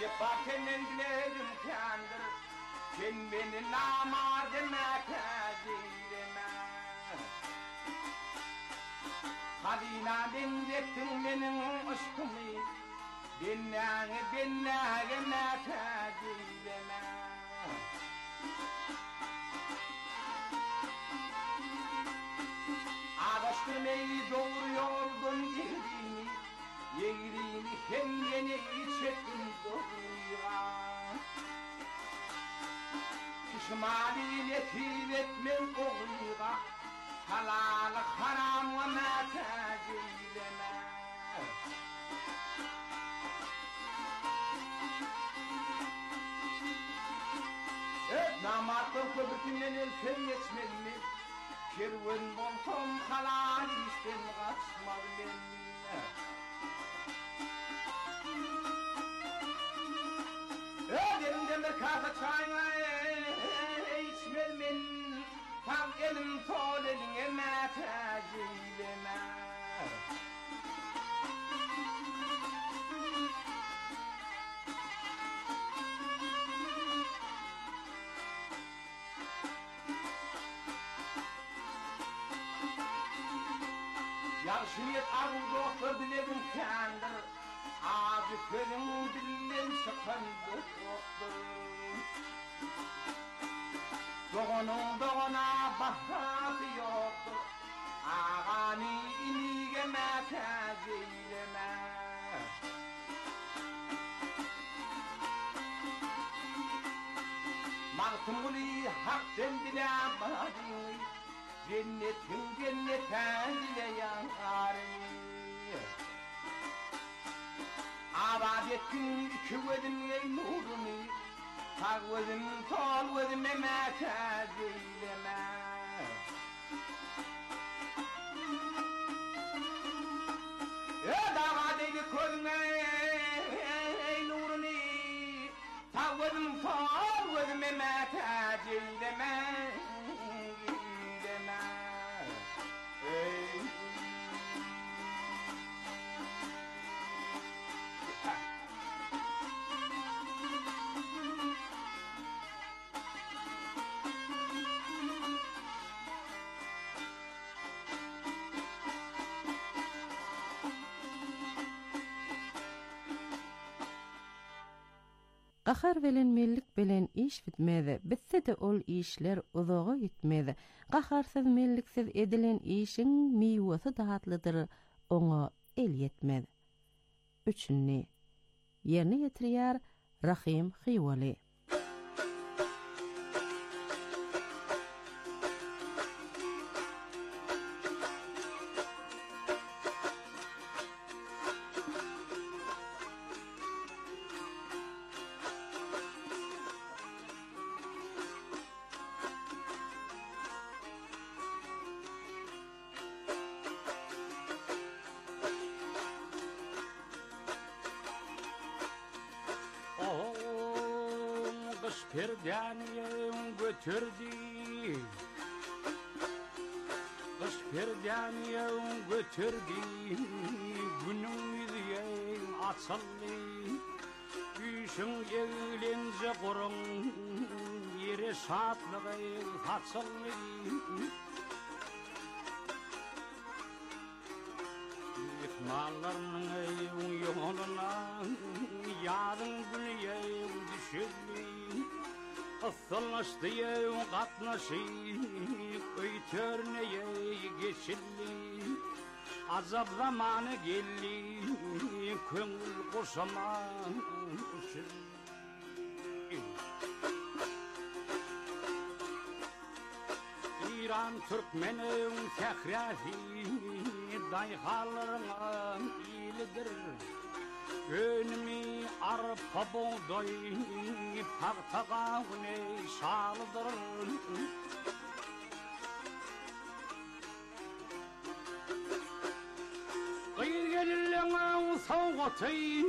Cepakenin dilerim kendir, sen beni namar deme kazileme. Kadina benzettin benim aşkımı, Binnâge mâkâdîleme. Ağaçtırmayı doğruyordun yeğrini kendine içettin doğruya. Pişmali netil etmem oğluya, halal haram ve mâkâdîleme. Namatın köbürtünden elfen geçmeli, kerven bolsam halal işten kaçmalı. Öderimden bir kasa çayına içmelmen, tam elim sol eline metacileme. Yarşiyet arzu doktor dilerim kendir, ağzı körüm dillen şakandı doktor. Doğunun doğuna bahası yoktur, ağani inige mekaz eyleme. Martımuli hak sendile badini, cennetin cennetten dileyen Abadetin iki vedim ey nurunu, tak vedim sol vedim emekaz eyleme. Davadeli koyma ey nurunu, tak vedim sol vedim emekaz eyleme. Gahar bilinmelik bilen iş bitmedi. Bitse de ol işler uzağa gitmedi. Gaharsız melliksiz edilen işin meyvesi dağıtlıdır. Ona el yetmedi. Üçüncü. Yerine getiriyar Rahim Hiyvali. Perdaniyem götürdü, kış perdaniyem götürdü, günüm yüzüyen açıldı, düşün evlence kurun, yere şatlığı açıldı. İhmallarının evin yoluna, yarın günü evin düşürdü. Asıllaştıya katnaşıp öйтörneye geçildi. Azap zamanı geldi, köngül koşama İran Türkmenin fehrahi, dayhalarına iyilidir. Önümü arpa buğday, partağa güneş şalıdır. Kıyır gelirlene soğutay,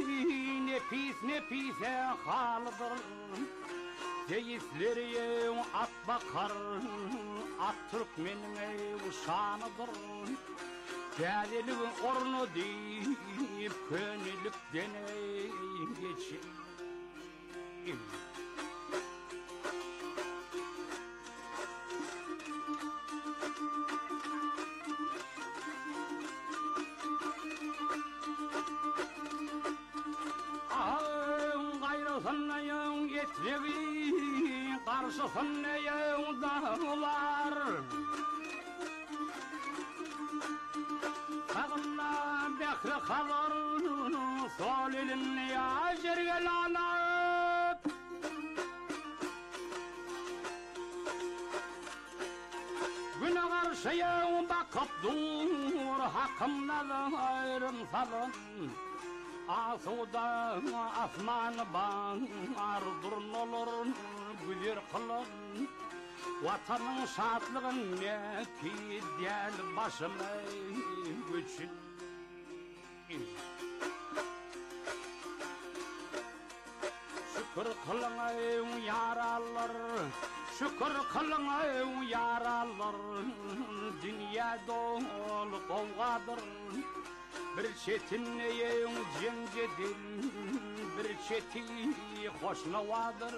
nefise halıdır. Seyisleri at bakar, at Türkmenine uşanıdır. Geleli ornu deyip könülüp deney geçir. Karşısında yağın getirivi, karşısında yağın dağlar. Sağına bekri kalır, sol elini yerge lanıp. Güne karşı yağın bakıp dur, hakkımda ayrım salın. Asuda asmanı bağır durun olur güler kılın. Vatanın şatlığın ne ki del başıma güçün. Şükür kılın ey yaralar, şükür kılın ey yaralar. Dünya dolu kavgadır. Bir çetin yeğen cencedil, bir çeti hoşnavadır.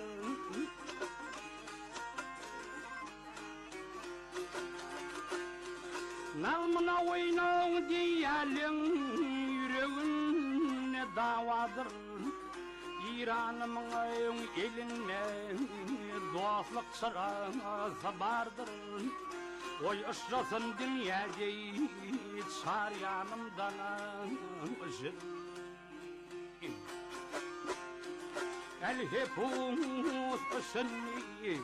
Nalmına oynav diyelim, yüreğin ne davadır. İran'ımın eline dostluk sırası vardır. Oy ışrasın dünyada çar yanımdan ışır. El hepuz ışınni.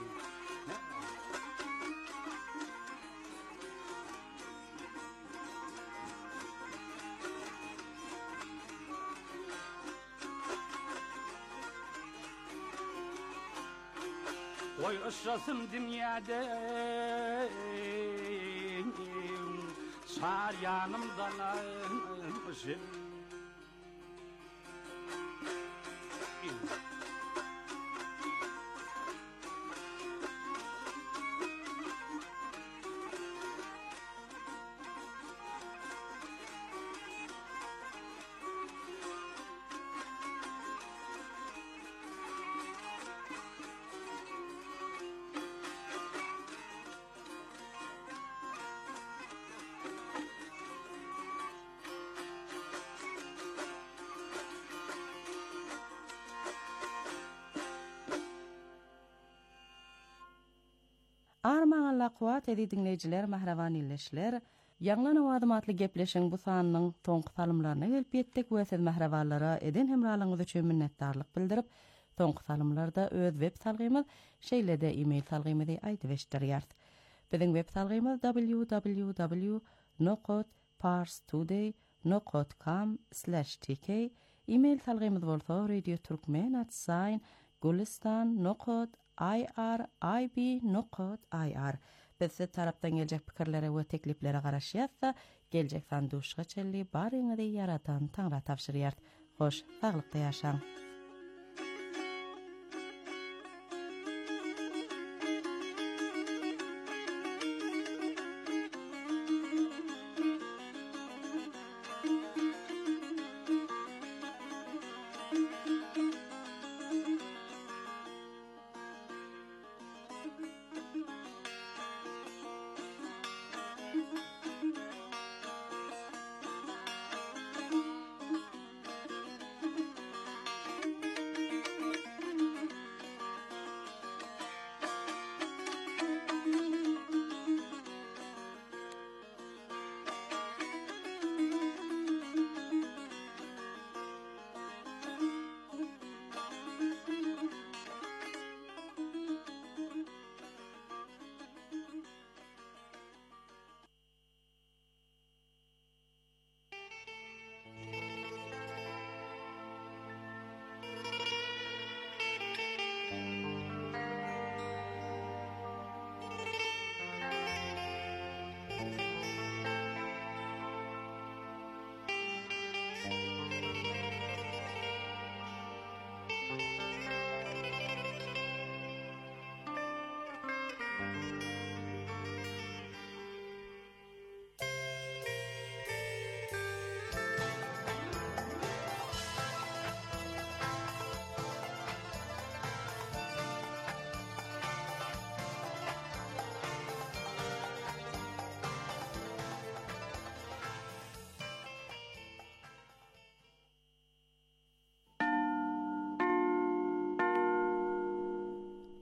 Oy ışrasın dünyada çar yanımdan ışır. Armağanla kuvat edi dinleyiciler, mahravan illeşler. Yanlan avadım atlı gepleşen bu sahanның toňky salymlaryna gelip ýetdik we siz mahrawanlara eden hemralaryňyz üçin minnetdarlyk bildirip, toňky salymlarda öz web salgymyz şeýlede e-mail salgymyzy aýdyp eşdirýär. Biziň web salgymyz www.parstoday.com/tk. E-mail salgymyz bolsa radioturkmen@gulistan.irib.ir. Biz tarapdan gelecek pikirlere we tekliplere garaşýatsa, gelecek sanduşga çelli baryňyzy yaratan Taňra tapşyrýar. Hoş, saglykda ýaşaň.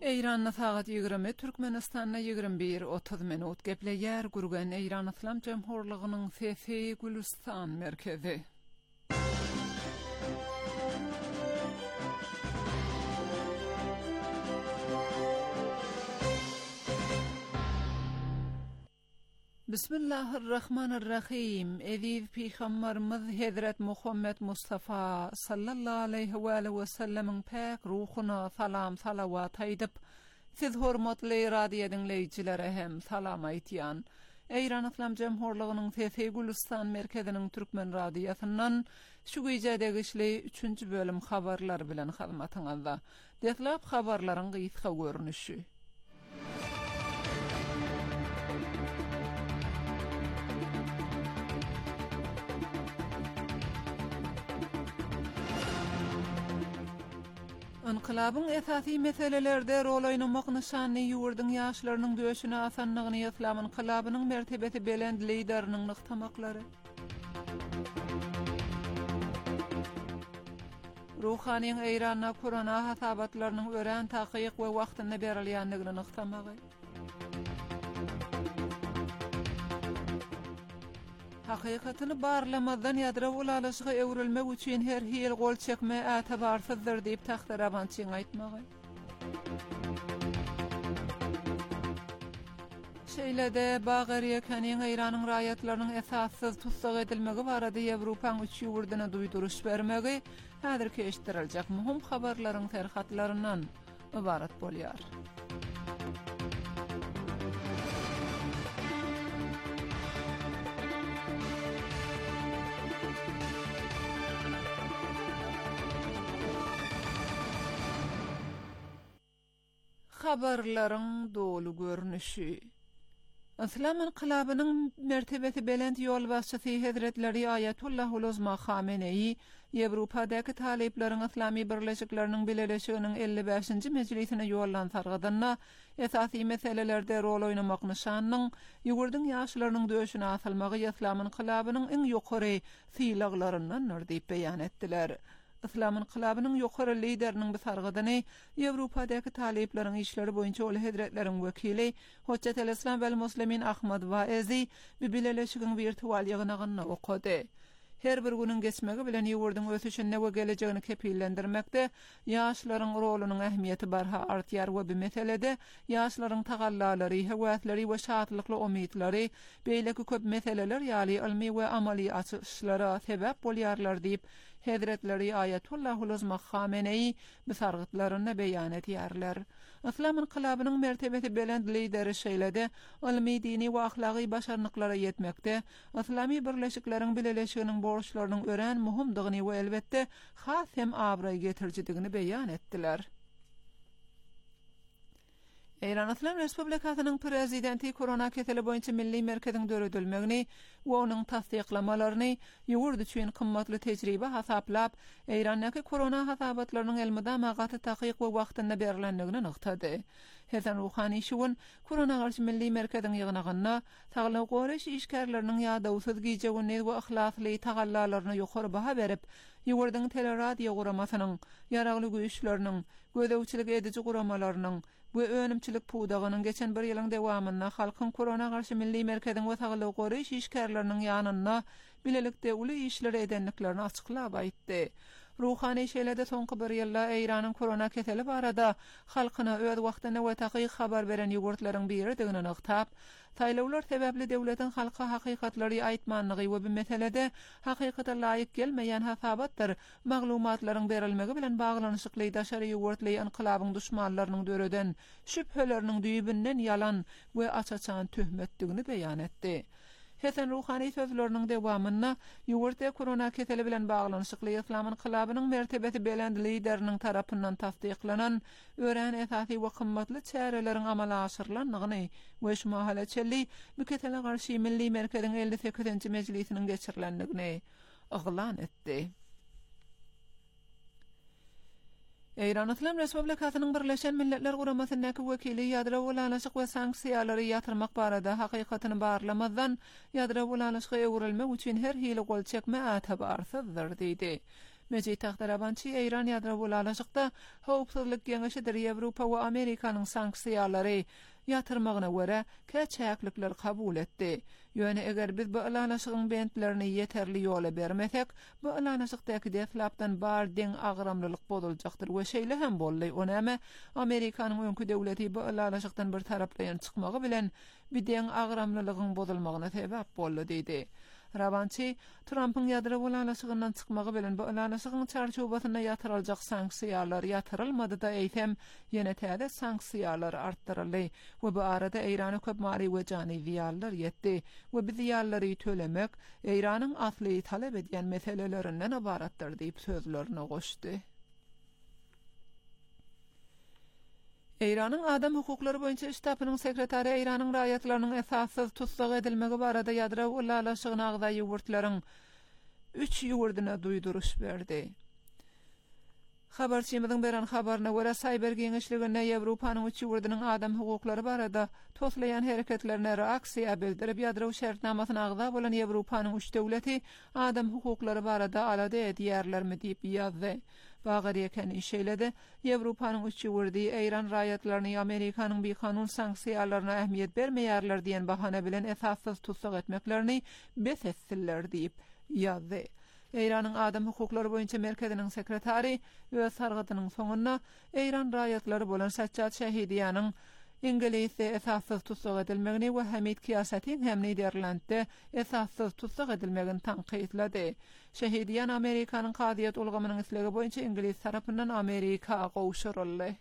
Eýranyň sagat 20, Türkmenistanyň 21:30 minut gepleýär gurgan Eýran Islam Jemhurlygynyň Fefe Gülistan merkezi. Bismillahirrahmanirrahim. Ediz Peygamberimiz Hazret Muhammed Mustafa sallallahu aleyhi ve sellem'in pek ruhuna salam salavat aýdyp, siz hormatly radio dinleýijilere hem salam aýtýan. Eýran Islam Jemhurlygynyň Fefe Gülistan merkeziniň Türkmen radiosundan şu güýjedegi işli 3-nji bölüm habarlar bilen hyzmatyňyzda. Detlap habarlaryň gysga görnüşi. Inqilabyň esasy meselelerde rol oynamak nişanly ýurdun ýaşlarynyň döşüne asanlygyny Islam inqilabynyň mertebeti belend lideriniň nykdamaklary. Ruhanyň Eýrana korona hasabatlarynyň ören takyk we wagtyny berilýändigini nykdamagy. Hakikatyny barlamadan ýadra ulalyşyga öwrilmek üçin her hil gol çekme ätebarsyzdyr diýip taxtarabançyň aýtmagy. Şeýlede Bagariýa kanyň Eýranyň raýatlarynyň esassyz tutsak edilmegi barada Ýewropanyň üç ýurduna duýduruş bermegi häzirki eşitdirilýek muhim habarlaryň terhatlaryndan ibarat bolýar. Habarlaryň dolu görnüşi. Islam inqilabynyň mertebeti belend ýol başçysy Hazretleri Ayatullah Uzma Khamenei Ýewropadaky talepleriň islami birleşikleriniň bileleşiginiň 55-nji mejlisine ýollan sargydyna esasy meselelerde rol oynamak nişanyň ýurdun ýaşlarynyň döşüne asylmagy Islam inqilabynyň iň ýokary syýlaglaryndan diýip beýan etdiler. Islam inqilabynyň ýokary lideriniň bu sargydyny Ýewropadaky talepleriň işleri boýunça ol hedretleriň wekili Hojjat el-Islam vel Muslimin Ahmad Vaezi bileleşigiň virtual ýygynyny okudy. Her bir günüň geçmegi bilen ýurdun ösüşine we gelejegini kepillendirmekde ýaşlaryň rolunyň ähmiýeti barha artýar we bu meselede ýaşlaryň tagallalary, hewasleri we şatlykly umytlary beýleki köp meseleler ýaly ilmi we amali açyşlara sebäp bolýarlar diýip Hazretleri Ayatullah Uzma Khamenei bu sargytlaryny beýan etýärler. Islam inqilabynyň mertebeti belend lideri şeýlede ilmi, dini we ahlaky başarnyklara ýetmekde islami birleşikleriň bileleşiginiň borçlarynyň ören muhimdigini we elbetde has hem abray getirjidigini beýan etdiler. Eýran Islam Respublikasynyň prezidenti korona keteli boýunça milli merkeziň döredilmegini we onuň tasdiqlamalaryny ýurt üçin kymmatly tejribe hasaplap, Eýranyňky korona hasabatlarynyň elmydama gaty takyk we wagtynda berilendigini nyktady. Hasan Ruhani şuwun korona garşy milli merkeziň ýygnagyna saglyk goraş işgärleriniň ýa-da gijegini we ihlasly tagallalaryny ýokary baha berip, ýurdun teleradio guramasynyň, ýaragly güýçleriniň, gödäwçilik edici guramalarynyň we önümçilik pudagynyň geçen bir ýylyň dowamynda halkyň korona garşy milli merkeziň we saglyk goraş işgärleriniň ýanyna bilelikde uly işler edenliklerini açyklap aýtdy. Ruhani şeýlede soňky bir ýylda Eýranyň korona keteli barada halkyna öz wagtyna we takyk habar beren ýurtlaryň biridigini nyktap, taýlawlar sebäpli döwletiň halka hakykatlary aýtmanlygy we bu meselede hakykata laýyk gelmeýän hasabatlar, maglumatlaryň berilmegi bilen baglanyşykly daşary ýurtly inqilabyň düşmanlarynyň döreden şüpheleriniň düýbinden ýalan we açaçan töhmetdigini beýan etdi. Hasan Ruhani sözleriniň dowamyna ýurtda korona keteli bilen baglanyşykly Islam inqilabynyň mertebeti belend lideriniň tarapyndan tasdiqlanan ören esasy we kymmatly çäreleriň amala aşyrylanlygyny we şu mahalaçelli bu ketele garşy milli merkeziň 58-nji mejlisiniň geçirilendigini oglan etdi. Eýran Islam Respublikasynyň Birleşen Milletler Guramasyndäki wekili ýadra ulanyşyk we sanksiýalary ýatyrmak barada hakykatyny barlamazdan ýadra ulanyşyga öwrilmek üçin her hili gol çekme ätebarsyzdyr diýdi. Mecid Tahtarabançı İran yadro bulalaşıqda howpsuzlyk geňeşidir Ýewropa we Amerikanyň sanksiýalary ýatyrmagyna görä käçäklikler kabul etdi. Ýöne eger biz bu alanşygyň bentlerini ýeterli ýola bermesek, bu alanşykdaky deflapdan bar deň agramlylyk boluljakdyr we şeýle hem boldy. Onäme Amerikanyň öňkü döwleti bu alanşykdan bir taraplayan çykmagy bilen bir deň agramlylygyň bozulmagyna sebäp boldy diýdi. Rabançy Trump'ın ýadro bolanlaşygyndan çykmagy bilen bu alanşygyň çarçobatyna ýatyryljak sanksiýalar ýatyrylmady da eýsem ýene täze sanksiýalar artdyryldy we bu arada Eýrana köp mali we jany ziýanlar ýetdi we biz ziýanlary tölemek Eýranyň asly talep edýän meselelerinden ibaratdyr diýip sözlerini goşdy. Eýranyň adam hukuklary boýunça ştabynyň sekretary Eýranyň raýatlarynyň esassyz tutsak edilmegi barada ýadro ulaşygyna agda ýurtlaryň 3 ýurdyna duýduruş berdi. Habarçymyzyň beren habaryna görä Cyber Geňeşligine Ýewropanyň 3 ýurdynyň adam hukuklary barada toslayan hereketlerine reaksiýa bildirip ýadro şertnamasyna agda bolan Ýewropanyň 3 döwleti adam hukuklary barada alada edýärlermi diýip ýazdy. Bagariýeken işeýledi. Ýewropanyň 3 ýurdy Eýran raýatlaryny Amerikanyň bir kanun sanksiýalaryna ähmiýet bermeýärler diýen bahana bilen esassyz tutsak etmeklerini besetsiller diýip ýazdy. Eýranyň adam hukuklary boýunça merkeziniň sekretary we sargydynyň soňuna Eýran raýatlary bolan Saccad Şahidiýanyň İngilizce esassyz tutsak edilmegini we Hamid Kiyasatyň hem Niderlandde esassyz tutsak edilmegini tanqidledi. Şahidiýan Amerikanyň kadyýat ulgamynyň islegi boýunça İngiliz tarapyndan Amerika gowşuruldy.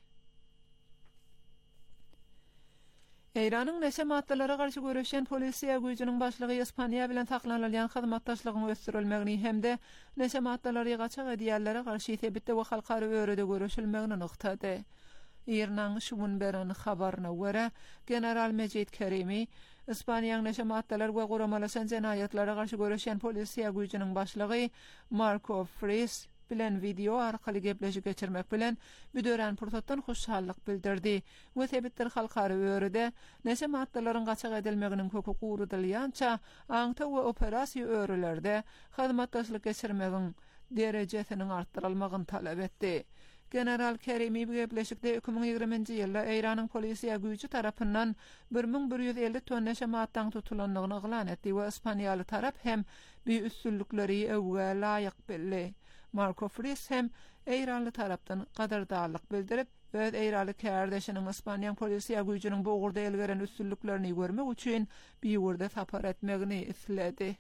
Eýranyň neşe maddalara garşy görüşen polisiýa güýjüniň başlygy Ispaniýa bilen saklanylýan hyzmatdaşlygyny ösdürilmegini hemde neşe maddalary gaçak edýärlere garşy sebitde we halkary örede görüşilmegini noktady. İran şumun beren habaryna görä General Mecid Kerimi Ispaniýanyň neşe maddalar we goramalaşan jenaýatlara garşy görüşen polisiýa güýjüniň başlygy Marco Fries bilen video arkaly gepleşik geçirmek bilen müdören pursatdan hoşsallyk bildirdi. We sebitler halkary örede neşe maddalaryň gaçak edilmeginiň kökü gurudylýança aňta we operasiýa örelerde hyzmatdaşlyk geçirmegiň derejesiniň artdyrylmagyny talap etdi. General Kerimi gepleşikde 2020-nji ýylda Eýranyň polisiýa güýji tarapyndan 1150 ton neşe maddaň tutulanlygyny eglan etdi we Ispaniýaly tarap hem bir üstünlükleri ewge laýyk bildi. Marco Fries hem Eýranly tarapdan gadardarlyk bildirip we Eýranly kärdeşiniň Ispaniýa polisiýa güýjüniň bu ugurda elgeren üstünlüklerini görmek üçin bir ýurda sapar etmegini isledi.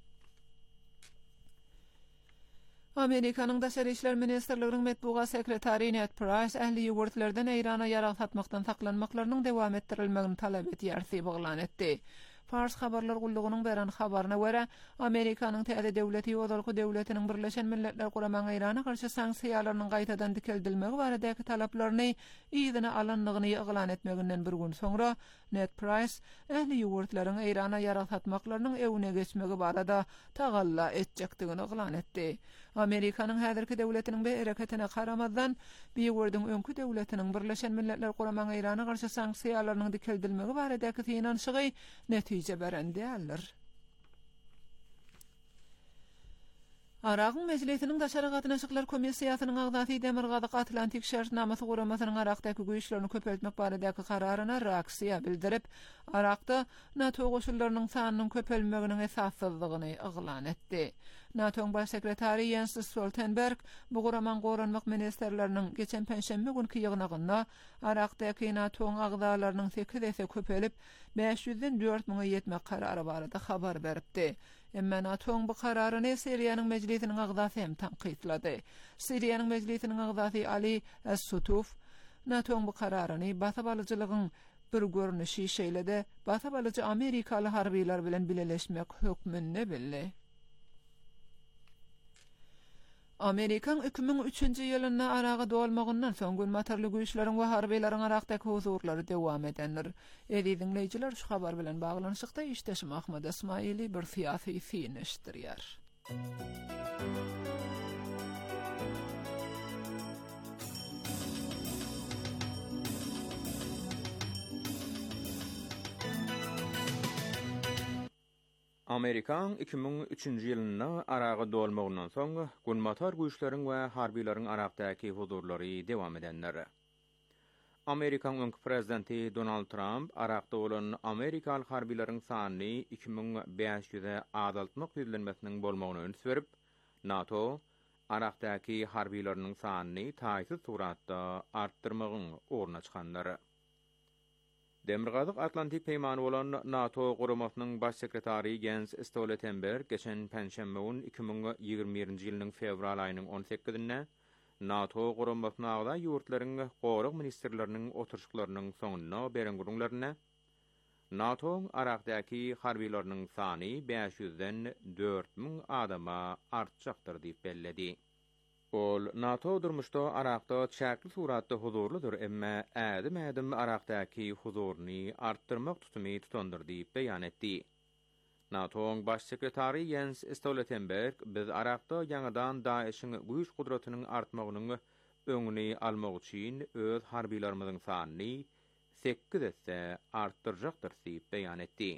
Amerikanyň Daşary işler ministrliginiň medbuga sekretary Ned Price ähli ýurtlardan Eýrana ýarag satmakdan saklanmaklarynyň dowam etdirilmegini talap edýärsi baglan etdi. Fars habarlar gullugynyň beren habaryna görä Amerikanyň täze döwleti Ozalky döwletiniň Birleşen Milletler Guramagyna Eýrana garşy sanksiýalarynyň gaýtadan dikildilmegi baradaky talaplaryny ýygyna alanlygyny eglan etmeginden bir gün soňra Ned Price ähli ýurtlaryň Eýrana ýarag satmaklarynyň ewine geçmegi barada tagalla etjekdigini eglan etdi. Amerikanyň häzirki döwletiniň bu hereketine garamazdan bir ýurdun öňkü döwletiniň Birleşen Milletler Guramagyna Eýrana garşy sanksiýalarynyň dikildilmegi baradaky finansygy netije beren däller. Araqyň meclisiniň daşary gatnaşyklar komissiýasynyň agdaty Demirgazyk Atlantik şertnamasy guramasynyň Araqdaky güýçlerini köpeltmek baradaky kararyna reaksiýa bildirip, Araqda NATO goşullarynyň sanynyň köpelmeginiň esassyzlygyny eglan etdi. NATO'ň baş sekretary Jens Stoltenberg bu guraman goranmak ministerleriniň geçen penşembe günkü ýygynyna Araqdaky NATO'ň agdalarynyň 8 köpelip 500-den 4000-a ýetmek karary barada habar beripdi. Emma NATO'ň bu kararyny Siriýanyň meclisiniň agdasy hem tanqidlady. Siriýanyň meclisiniň agdasy Ali Es-Sutuf NATO'ň bu kararyny basabalyjylygyň bir görnüşi şeýlede basabalyjy Amerikaly harbiýler bilen bileleşmek hökmünde bildi. Amerikan 2003-nji ýylyna araga dolmagyndan soň gün matarly güýçleriň we harbiýleriň Araqdaky huzurlary dowam edenler. Dinleýijiler şu habar bilen baglanyşykda işdeşim Ahmed Ismaili bir fiýasy fiýneşdirýär. Amerikan 2003-nji ýylyna aragy dolmagyndan soň gunmatar güýçleriň we harbiýlaryň Aragdaky huzurlary dewam edenler. Amerikan öňki prezidenti Donald Trump Aragda bolan Amerikal harbiýlaryň sanyny 2500-e azaltmak düzlenmesiniň bolmagyny öňsürip, NATO Aragdaky harbiýlarynyň sanyny taýsy suratda artdyrmagyň orna çykanlary. Demirgazyk Atlantik peýmany bolan NATO guramasynyň baş sekretary Jens Stoltenberg geçen penşembe 2021-nji ýylyň fevral aýynyň 18-nde NATO guramasyna agda ýurtlaryň goruk ministrleriniň oturşyklarynyň soňuna beren gurulmaryna NATO Aragdaky harbiýlarynyň sany 500-den 4000 adama artjakdyr diýip belledi. Ol NATO durmuşda Aragda çäkli suratda huzurludur, emma ädim Aragdaky huzuruny arttyrmak tutumy tutandyr diýip beýan etdi. NATO'ň baş sekretary Jens Stoltenberg biz Aragda ýangadan Daeshiň güýç gudratynyň artmagynyň öňüni almak üçin öz harbiýlarymyzyň sanyny 8-de arttyrjakdyr diýip beýan etdi.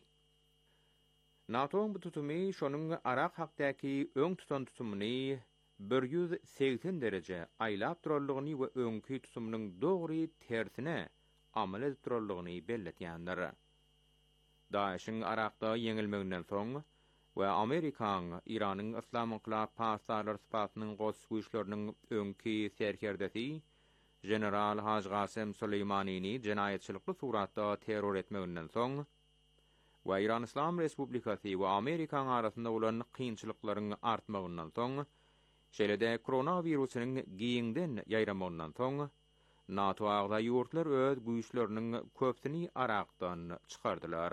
NATO'ň bu tutumy şonuň Arag hakdaky öň tutan tutumyny 180 derece aýlap durarlygyny we öňki tutumynyň dogry tersine amal edip durarlygyny belletýänler. Daeshiň Aragda ýeňilmeginden soň we Amerikan Iranyň Islam Inqilab Pasdarlar Spatynyň goýç güýçleriniň öňki serkerdesi General Haj Qasem Suleymanyny jenaýetçilikli suratda terror etmeginden soň we Iran Islam Respublikasy we Amerikan arasynda bolan kynçylyklaryň artmagyndan soň şeýlede koronawirusynyň giýinden ýaýramagynyň soň NATO agda ýurtlar öz güýçleriniň köpsini Aragdan çykardylar.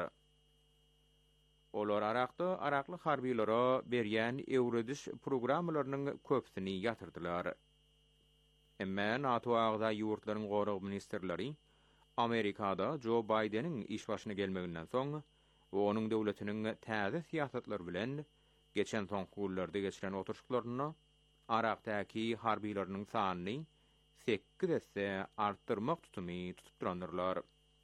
Olar Aragda Aragly harbiýlara berýän ewrediş programmalarynyň köpsini ýatyrdylar. Emma NATO agda ýurtlaryň goruk ministrleri Amerikada Joe Biden'in iş başyna gelmeginden soň we onuň döwletiniň täze siýasatlary bilen geçen soňky ýyllarda geçiren oturşyklaryny Aragdaky harbiýlarynyň sanyny 8-de arttyrmak tutumy tutup durandyrlar.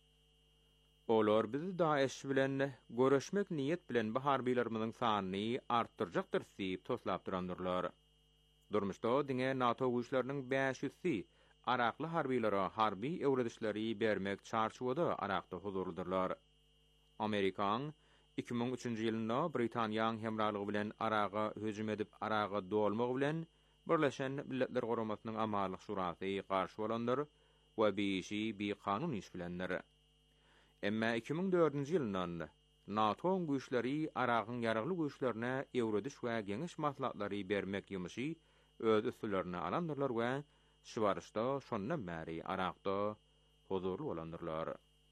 Olar biz Daesh bilen görüşmek niýet bilen bu harbiýlarymyzyň sanyny arttyrjakdyr diýip toslap durandyrlar. Durmuşda diňe NATO güýçleriniň 500-si Aragly harbiýlara harbi ewredişleri bermek çarşuwada Aragda huzurludurlar. Amerikan 2003-nji ýylynda Britaniýanyň hemralygy bilen Araga hüjüm edip Araga dolmagy bilen Birleşen Milletler Guramasynyň Amalyk Şurasy garşy bolanlar we beýişi bir kanun iş bilenler. Emma 2004-nji ýylyndan NATO güýçleri Aragyň ýaragly güýçlerine ewrediş we geňiş maslahatlary bermek ýymyşy öz üstülerine alandyrlar we şuwarışda şondan bäri Aragda huzurly bolandyrlar.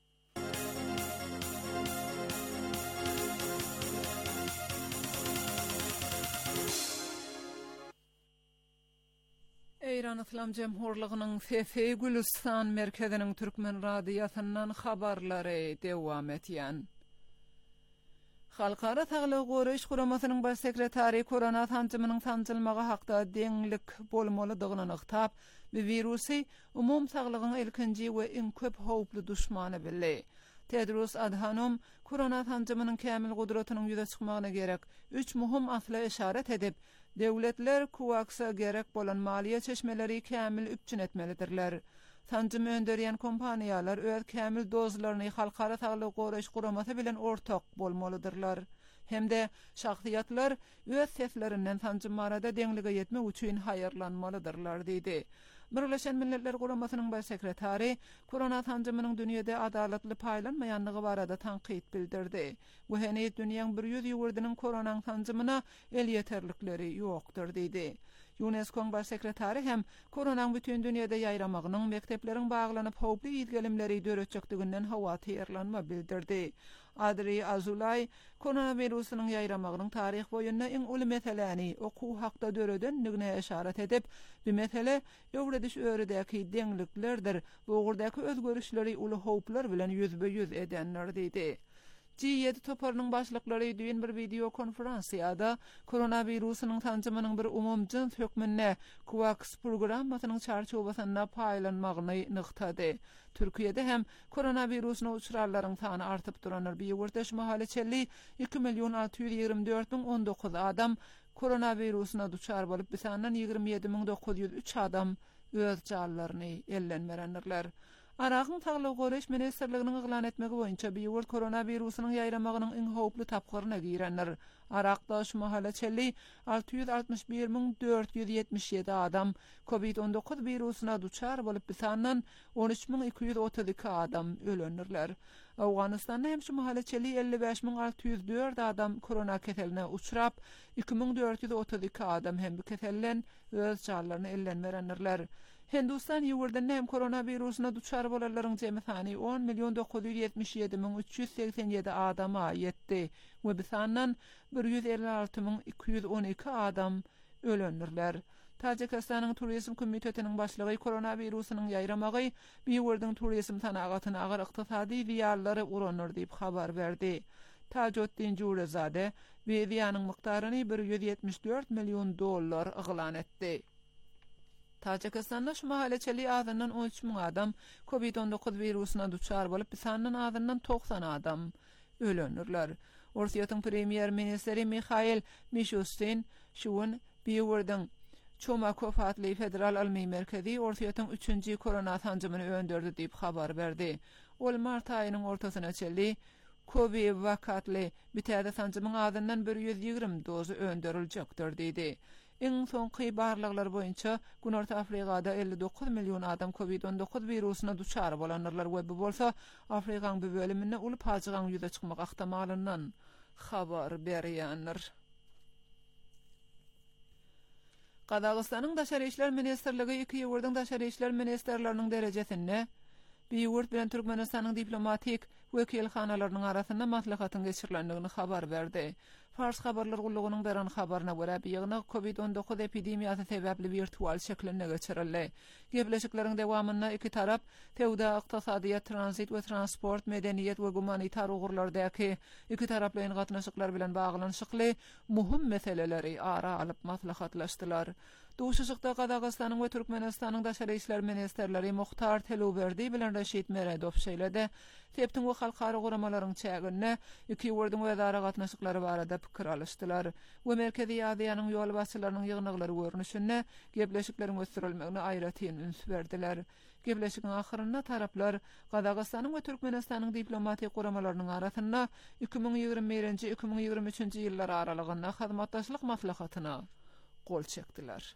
İran Islam Cemhurlygynyň FF Gülistan merkeziniň türkmen radiýasyndan habarlary dewam etýän. Halkara Saglyk Goraýyş Guramasynyň baş sekretary korona tanjymynyň tanjylmagy hakda deňlik bolmalydygyny ynykdap, bu wirusy umum saglygyň ilkinji we iň köp howply düşmany bildi. Tedros Adhanom korona tanjymynyň kämil gudratynyň ýüze çykmagyna gerek 3 muhim asla işaret edip, dewletler kuwaksa gerek bolan maliýe çeşmeleri kämil üpçün etmelidirler. Tanjymy önderýän kompaniýalar öz kämil dozlaryny halkara saglyk goraýyş guramasy bilen ortak bolmalydyrlar. Hemde şahsiýatlar öz seslerinden tanjymlarada deňlige ýetmek üçin haýyrlanmalydyrlar diýdi. Birleşen Milletler Guramasynyň baş sekretary korona tanjymynyň dünýede adalatly paýlanmaýanlygy barada tanqid bildirdi. Bu hene dünýäň 100 ýurdanyň korona tanjymyna el ýeterlikleri ýokdur diýdi. UNESCO'ň baş sekretary hem koronanyň bütün dünýede ýaýramagynyň mektepleriň baglanyp howply ýetgelimleri döretjekdiginden hawatyrlanma bildirdi. Adri Azulay koronawirusynyň ýaýramagynyň taryh boýundan iň uly meseleni okuw hakda döredenligine işaret edip, bu mesele ýöwrediş öredäki deňliklerdir. Bu ugurdaky özgörüşleri uly howplar bilen ýüzbe-ýüz edenler diýdi. G7 toparının başlıkları düğün bir video konferansiyada koronavirusunun tanjymynyň bir umumjyns hökmünde COVAX programmasynyň çarçobasyna paýlanmagyny nykdady. Türkiýede hem koronavirusyna uçurarlaryň sany artyp duranlar bir ýurdaş mahallaçelli 2.624.019 adam koronavirusuna duçar bolup bisandan 27.903 adam öz canlaryny elden berendirler. Arağın Sağlyk Goreş Ministerliginiň eglan etmegi boýunça bir ýurt koronavirusynyň ýaýramagynyň iň howply tapgyryna girenler. Araqda şu mahallaçelli 661.477 adam COVID-19 virusuna duçar bolup bisandan 13.232 adam ölenirler. Awganystanda hem şu mahallaçelli 55.604 adam korona keseline uçrap 2.432 adam hem bu kesellen öz canlaryny elden berenirler. Hindistan ýurdunda hem koronavirusuna duçar bolanlaryň jemy sany 10.977.387 adama ýetdi we bisandan 156.212 adam ölenirler. Tajikistanyň Turizm Komitetiniň başlygy koronavirusynyň ýaýramagy bir ýurdyň turizm sanagatyna agar ykdysady ziýanlary uranır diýip habar berdi. Tajuddin Jurezade we ziýanyň mykdaryny $174 million eglan etdi. Tajikistanda şu mahallaçeli azından 13.000 adam COVID-19 virusuna duçar bolup bisandan azından 90 adam ölenirler. Orsiýatyň premier ministeri Mikhail Mishustin şuň bir ýurdyň Çomakov adly federal almy merkezi Orsiýatyň 3-nji korona tanjymyny öndürdi diýip habar berdi. Ol mart aýynyň ortasyna çelli Covid wakatly bitärde tanjymyň azından 120 dozy öndüriljekdir diýdi. Iň soňky barlyklar boýunça Günorta Afrikada 59 million adam COVID-19 virusuna duçar bolanlar we bu bolsa Afrikaň bir bölüminde uly paçygaň ýüze çykmak ahtamalyndan habar berýänler. Qazaqstanyň Daşary işler ministrligi iki ýurdyň daşary işler ministrleriniň derejesinde bir ýurt bilen Türkmenistanyň diplomatik wekilhanalarynyň arasynda maslahatyň geçirilendigini habar berdi. Fars habarlar gullugynyň beran habaryna görä ýygyny COVID-19 epidemiýasy sebäpli virtual şeklinde geçirildi. Gepleşikleriň dewamynda iki tarap tewda ykdysadyýat, transit we transport, medeniýet we humanitar ugurlardaky iki taraplaryň gatnaşyklar bilen baglanyşykly muhim meseleleri ara alyp maslahatlaşdylar. Duşuşykda Qazaqstanyň we Türkmenistanyň daşary işler ministerleri Muhtar Teluberdi bilen Reşit Meredov şeýlede septiň we halkara guramalaryň çägine iki ýurdun wezara gatnaşyklary barada pikir alışdylar. We Merkezi Aziýanyň ýol başçylarynyň ýygnaklary görnüşinde gepleşikleriň gösterilmegine aýratyn üns berdiler. Gepleşikiň ahyrynda taraplar Qazaqstanyň we Türkmenistanyň diplomatik guramalarynyň arasynda 2021-2023 ýyllar aralygynda hyzmatdaşlyk maslahatyna gol çekdiler.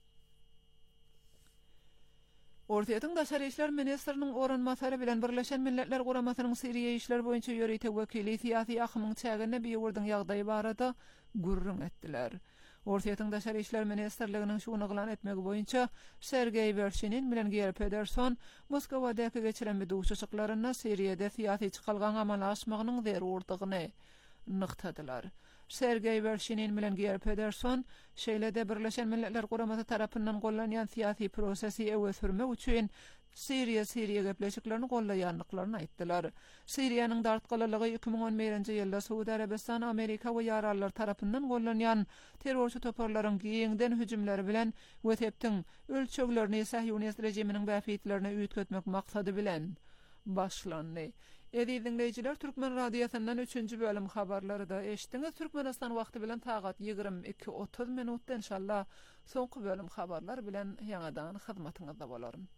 Orsiýatyň daşary işler ministriniň oranmasary bilen Birleşen Milletler Guramasynyň Syriýa işler boýunça ýöreýte wekili siýasy ýakynyň çägine bir ýurdun ýagdaýy barada gurrun etdiler. Orsiýatyň daşary işler ministrliginiň şuny eglan etmegi boýunça Sergey Vershinin bilen Geir Pedersen Moskovadaky geçiren bir duşuşyklaryna Syriýada siýasy çykalgan amal aşmagynyň zerurdygyny nyktadylar. Sergey Vershinin bilen Geir Pedersen şeýlede Birleşen Milletler Guramasy tarapyndan gollanýan siýasy prosesi ewe sürmek üçin Syriýa gepleşiklerini gollaýanlyklaryny aýtdylar. Syriýanyň dartgalylygy 2011-nji ýylda Suudi Arabistan, Amerika we ýarallar tarapyndan gollanýan terrorçy toparlaryň giňden hüjümleri bilen we septiň ölçeglerini Sahyonist rejiminiň bäfitlerini üýtgetmek maksady bilen başlandy. Edi dinleyijiler, Türkmen radiosynyň 3-nji bölüm habarlary da eşitdiňiz. Türkmenistan wagty bilen tagat 22:30 minutda inşallah soňky bölüm habarlar bilen ýanadan hyzmatyňyzda bolarym.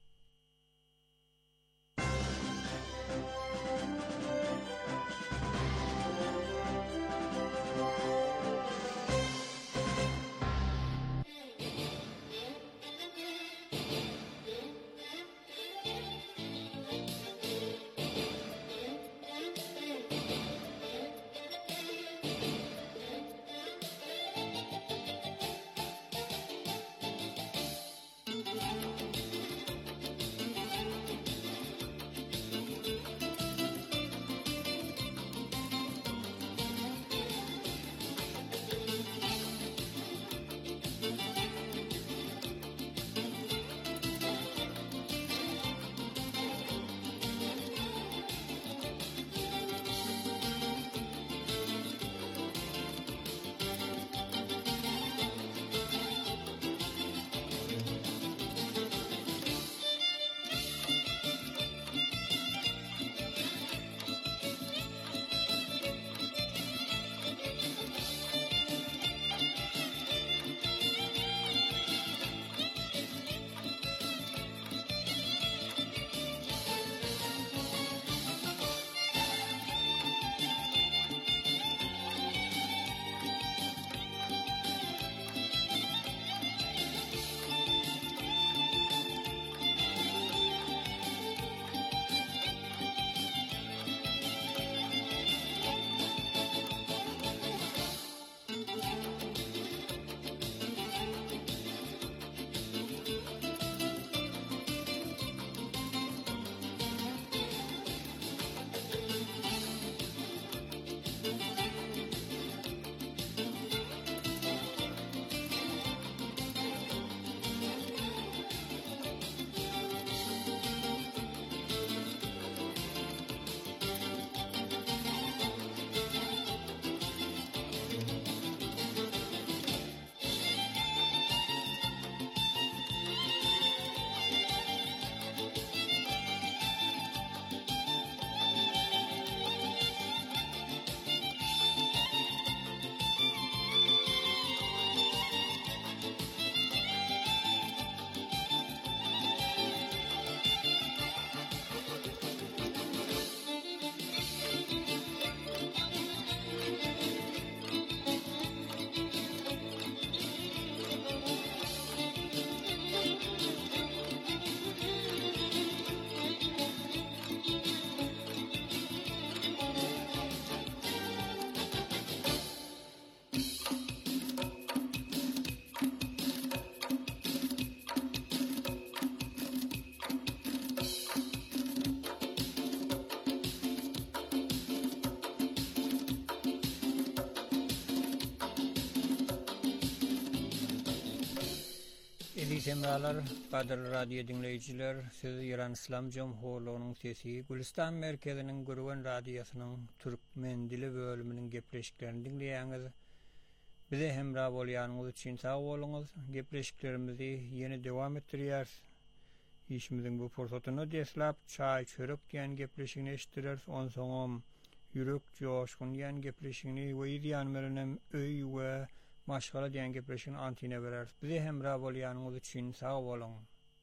Aziz emralar, qadirli radio dinleyiciler, siz İran İslam Cumhuriyeti'nin sesi Gülistan merkezinin Gurwan radiosynyň türkmen dili bölüminiň gepleşiklerini dinleýäňiz. Bize hemra bolýanyňyz üçin sag boluňuz. Gepleşiklerimizi ýene dowam etdirýär. İşimiziň bu fursatyny deslap çay çörek diýen gepleşigini eşitdiler. Onsoňam ýürek joşgun diýen gepleşigini we ýan melenem öý we maşgala diýen gepleşigini antine berer. Bize hemra bolýanyňyz üçin sag boluň.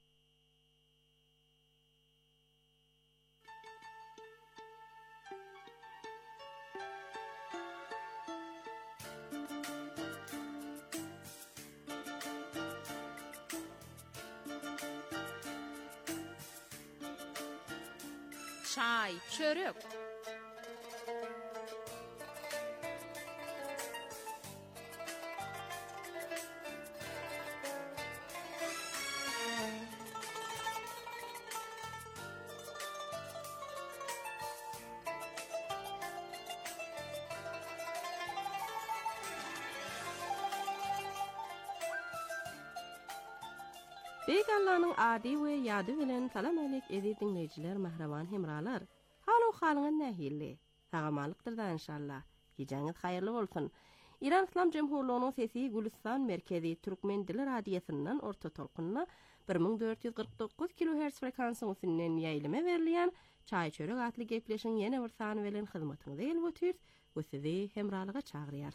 Çay, çörek. Beyk Allah'ın adi ve yadı bilen salam aleyk ezi dinleyiciler, mahraban hemralar. Halu halının nahilli. Sagamalıktır da inşallah. Geceniz hayırlı olsun. İran İslam Cumhuriyeti'nin sesi Gülistan merkezi Türkmen dili radyosundan orta tolkunna 1449 kHz frekansın üstünden yayılıma verilýän çay çörek atlı gepleşin yeni bir sany bilen hyzmatyňyza elbetýär we sizi hemralyga çagyrýar.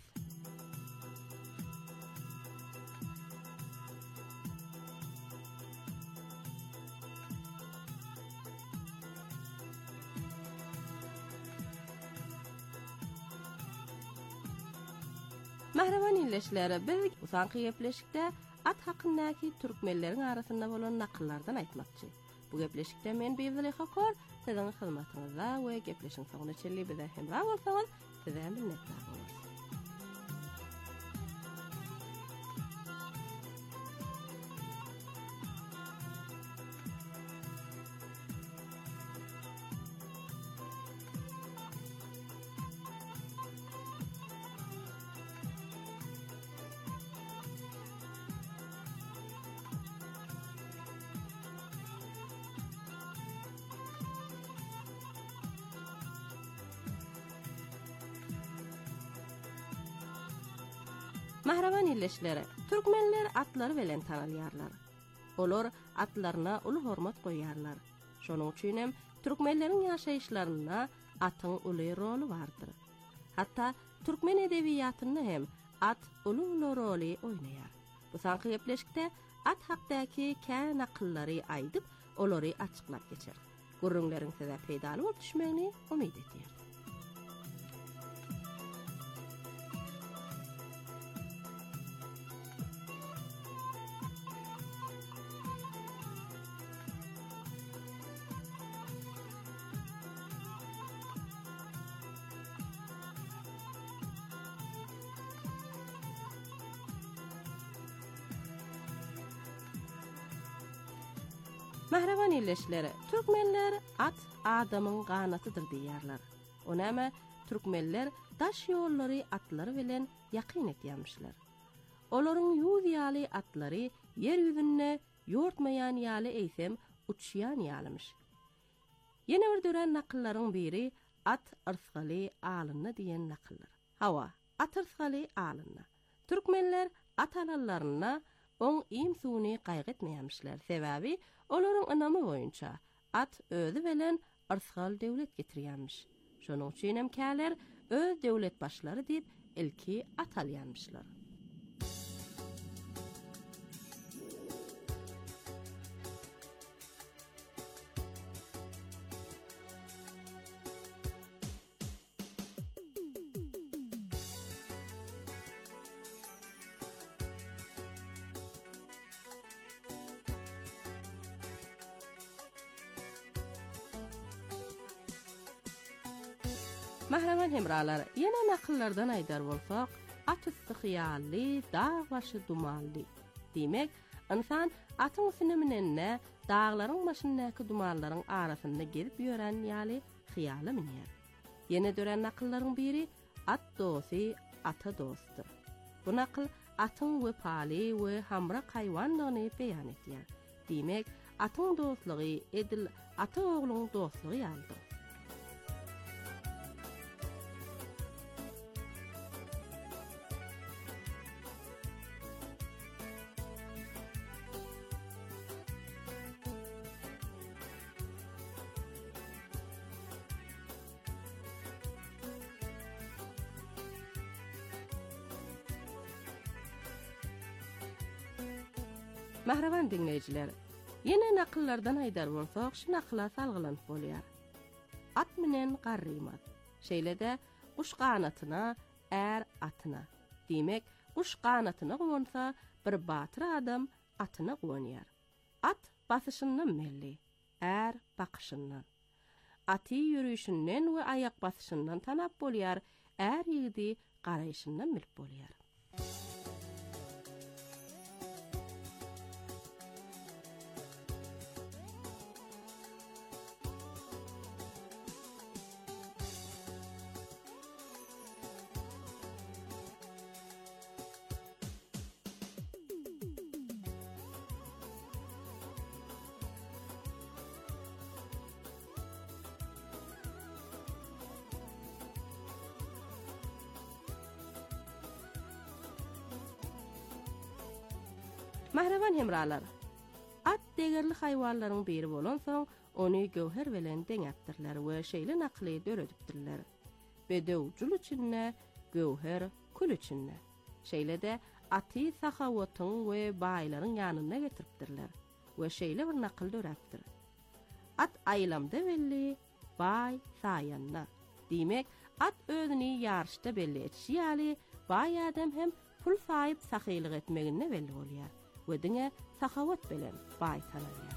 Mahraman illeşleri, biz bu sanky gepleşikde at hakyndaky türkmenleriň arasynda bolan nakyllardan aýtmakçy. Bu gepleşikde men Beyzali Hakor siziň hyzmatyňyza we gepleşiň soňuna çelli bize hemra bolsaňyz, size minnetdar bolarys. Mahraman illeşleri, türkmenler atlary bilen tanalýarlar. Olar atlaryna uly hormat goýarlar. Şonuň üçin hem türkmenleriň ýaşaýyşlaryna atyň uly roli bardyr. Hatda türkmen edebiýatyny hem at uly roli oýnaýar. Bu sanky gepleşikde at hakdaky kän nakyllary aýdyp, olary açyklap geçer. Gurrunlaryň size peýdaly bolup düşmegini umyt etýär. Mahraman illeşleri, türkmenler at adamın ganatıdır diýerler. Onama türkmenler daş ýollary atlary bilen ýakyn etýärmişler. Olaryň ýüz ýaly atlary yer ýüzünde ýortmaýan ýaly eýsem uçýan ýalymyş. Ýene bir dören nakyllaryň biri at arsgaly alynna diýen nakyllar. Hawa, at arsgaly alynna. Türkmenler at alallaryna on iým suny gaýgatmaýarmışlar. Sebäbi olaryň anamy boýunça at özü bilen arsgal döwlet getirýärmiş. Şonuň üçin hem käler öz döwlet başlary diýip ilki at alýarmışlar. Mahraman hemralar, ýene nakyllardan aýdar bolsak, at üstü hyýally, dağ başy dumanly. Demek, insan atyň üstüne minenne, dağlaryň başyndaky dumanlaryň arasynda gezip ýören ýaly hyýaly minýär. Ýene dören nakyllaryň biri at dosy, ata dostur. Bu nakyl atın wepali we hamrak haywanlygyny beýan etýär. Dimek, atın dostlugy edil ata ogluň dostlugy ýaldy. Mahravan dinleyijiler, ýene nakyllardan aýdar bolsak, şu nakla salgylanyp bolýar. At menen garrymat. Şeýle-de guş ganatyna, är atyna. Dimek, guş ganatyna gowunsa, bir batyr adam atyna gowunýar. At basyşyndan melli, är bakyşyndan. Aty ýürüýüşinden we ayak basyşyndan tanap bolýar, är ýigidi garaýşyndan bilip bolýar. Mahravan hemralar, at degerli hayvanlaryň biri bolan soň, ony göwher bilen deňäpdirler we şeýle nakly döredipdirler. Bedew jul üçinne, göwher kul üçinne. Şeýle-de aty sahawatyň we baýlaryň ýanyna getiripdirler we şeýle bir nakly döräpdir. At aýlamda belli, baý saýanna. Dimek, at özüni ýarşda belli etýär, ýaly baý adam hem pul saýyp sahylyk etmegine belli bolýar. Wedine sahawat bilen baý sanalýar.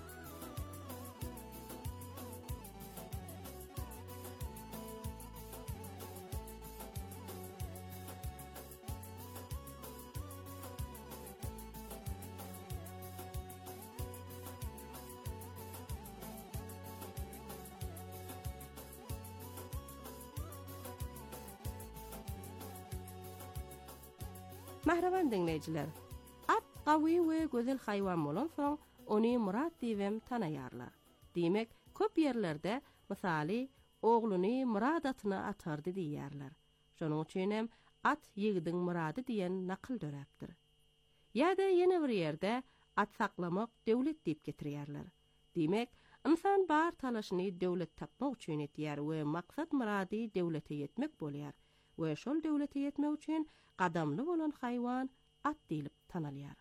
Mahravan dinleyijiler, gawy we gözel haywan bolan soň ony murat diýem tanaýarlar. Dimek, köp ýerlerde mysaly ogluny murad atyna atardy diýerler. Şonuň üçin hem at ýigdiň murady diýen nakıl döräpdir. Ýa-da ýene bir ýerde at saklamak döwlet diýip getirýärler. Dimek, insan bar talaşyny döwlet tapmak üçin etýär we maksat murady döwlete ýetmek bolýar we şol döwlete ýetmek üçin gadamly bolan haywan at diýilip tanalýar.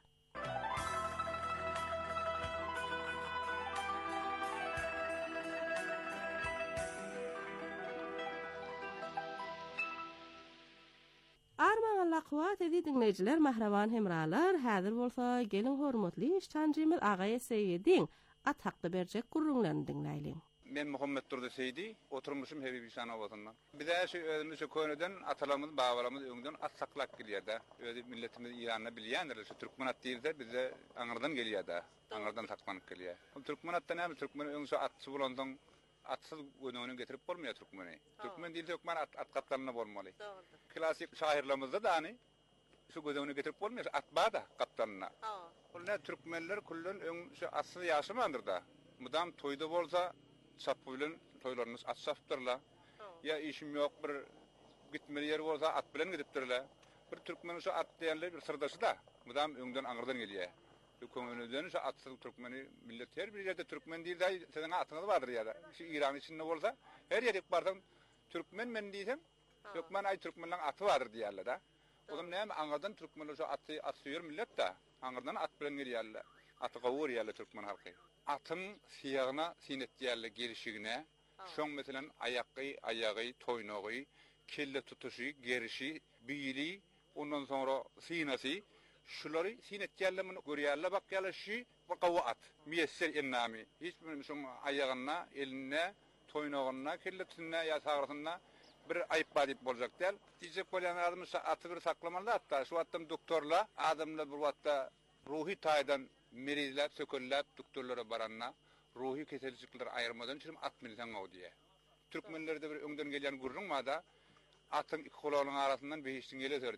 Laqwat dinleyijiler, mahravan hemralar, häzir bolsa gelin hormatly işçancymyz Agay Seýediň at hakda berjek gurrunlaryny dinleýilen. Men Muhammed Durda Seydi, oturmuşum Hebibi Şanawatynyň. Bize şu özümüz köňeden atalarymyz, babalarymyz öňden at saklap gelýär-de. Özi milletimiz Iranyna bilýändir, şu türkmen at diýilse bize aňyrdan gelýär-de. Aňyrdan saklanyp gelýär. Bu türkmen atdan hem türkmen öňse atsy bolandan atsız gönüňü getirip bolmaýar türkmeni. Türkmen diýilse türkmen at kaptalyna bolmaly. Klasik şairlerimizde de hani şu gönüňü getirip bolmaýar at bada kaptalyna. Ol türkmenler kullan öňse atsy ýaşamandyr da. Mudam toýda bolsa çap bilen toýlaryny atsapdyrlar. Ya işim ýok bir gitmeli ýer bolsa at bilen gidipdirler. Bir türkmen şu at diýenler bir sırdaşy da. Mudam öňden aňyrdan gelýär. Köňünüden şu atsy türkmeni millet her bir ýerde türkmen diýildi, seň atyňyz bardyr ýa-da. Şu İran içinde bolsa her ýerde bardan türkmen men diýsem, türkmen ay türkmenleň aty bardyr diýerler da. Olam näme aňyrdan türkmenler şu aty atýar millet da, aňyrdan at bilen gelýärler. Aty gowur ýerler türkmen halky. Atın siýagyna sinet diýerler gelişigine, şoň meselen ayagy, toýnagy, kelle tutuşy, gerişi, biýili, ondan sonra sinasy şulary sinet diýerler görýärler, bakýarlar şu gowat, miýesser ennami. Hiç şoň ayagyna, eline, toýnagyna, kelle tutuşyna ýa sagrysyna bir aýyp badyp boljak däl. Diýjek bolýan adamy aty bir saklamaly hatda şu atdym doktorlar adamlar bir wagtda ruhy taýdan merizler, söküller, doktorlara baranna ruhy keselikler aýyrmadan çym at bilen gaw diýe. Türkmenlerde bir öňden gelýän gurrun mada atın iki kulagynyň arasyndan beýişdiň geledir diýe.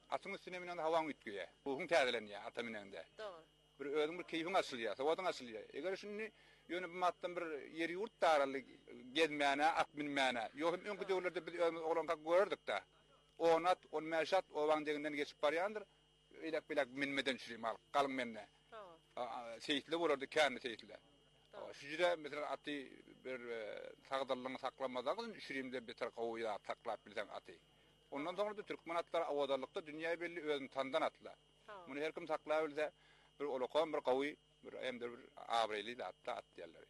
Atın üstüne minen hawan ütgüye. Ruhun täzelenýär ata minende. Doğru. Bir özüň bir keyfin asylýar, sawadyň asylýar. Eger şunu ýöne bir matdan bir ýeri ýurt daraly gezmäne, at minmäne. Ýok öňkü döwlerde biz olanka gördük da. Onat, on meşat, o waňdygynden geçip barýandyr. Bilak minmeden şürim al, galyň menne. Seyitli bolardy, kärni seyitli. Şüjde mesela atı bir sagdallygyny saklamazdan şürimde bir tarqawyla taklap bilen atı. Ondan sonra da Türkmen atlar awadarlykda dünýä belli özüni tandan atlar. Muny her kim saklap bilse bir olokon bir gawy bir emdir bir abreli de atda at diýerler.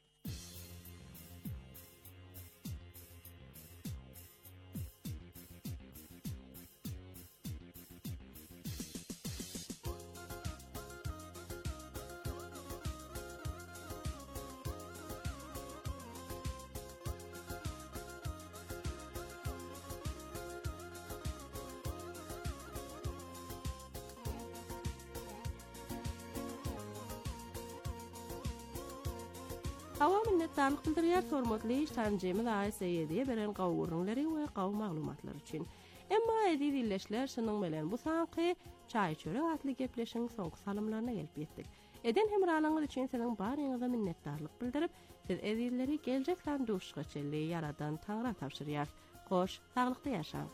Hawa minnetdarlyk bildirýär hormatly işlemjimiz ASY'ye beren gowrunlary we gaw maglumatlar üçin. Emma edip illeşler şunyň bilen bu sanky çay çörek atly gepleşiň soňky salymlaryna gelip ýetdik. Eden hemralaňyz üçin seniň baryňyza minnetdarlyk bildirip, siz edilleri geljek sanduşga çelli yaradan Taňra tapşyrýar. Hoş, taglykda ýaşaň.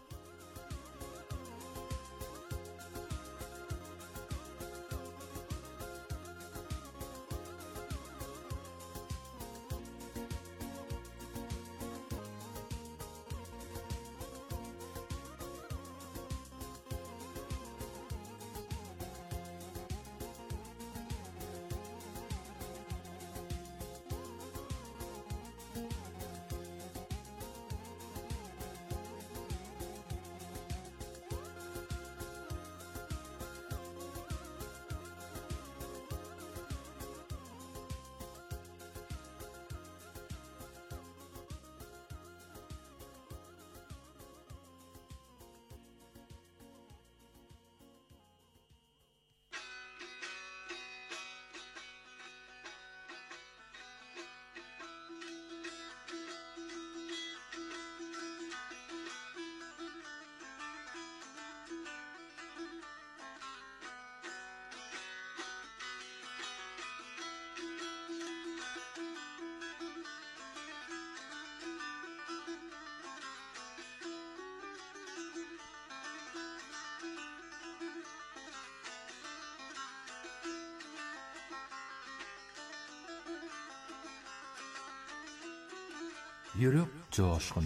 Yürek coşkuny.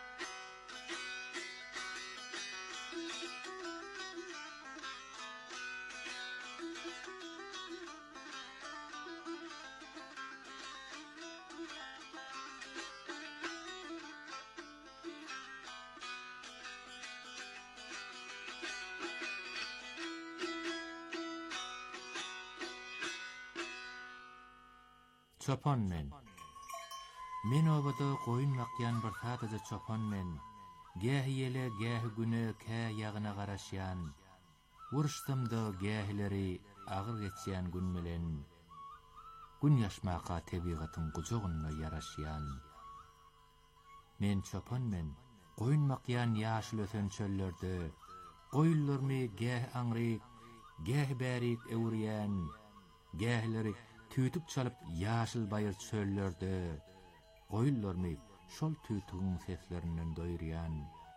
Çopan men obada goýun makyan bir sataja çopan men. Gäh ýele gäh güne kä ýagyna garaşýan. Urşdymda gähleri agyr geçýän gün bilen. Gün ýaşmaqa tebigatyň gujogyna ýaraşýan. Men çopan men. Goýun makyan ýaşyl ösen çöllerde. Goýullarmy gäh aňryk, gäh bärik ewrýän. Gähleri tüýtüp çalyp ýaşyl baýır çöllerde. Goýullarmy şol tüýtügiň seslerinden doýurýan.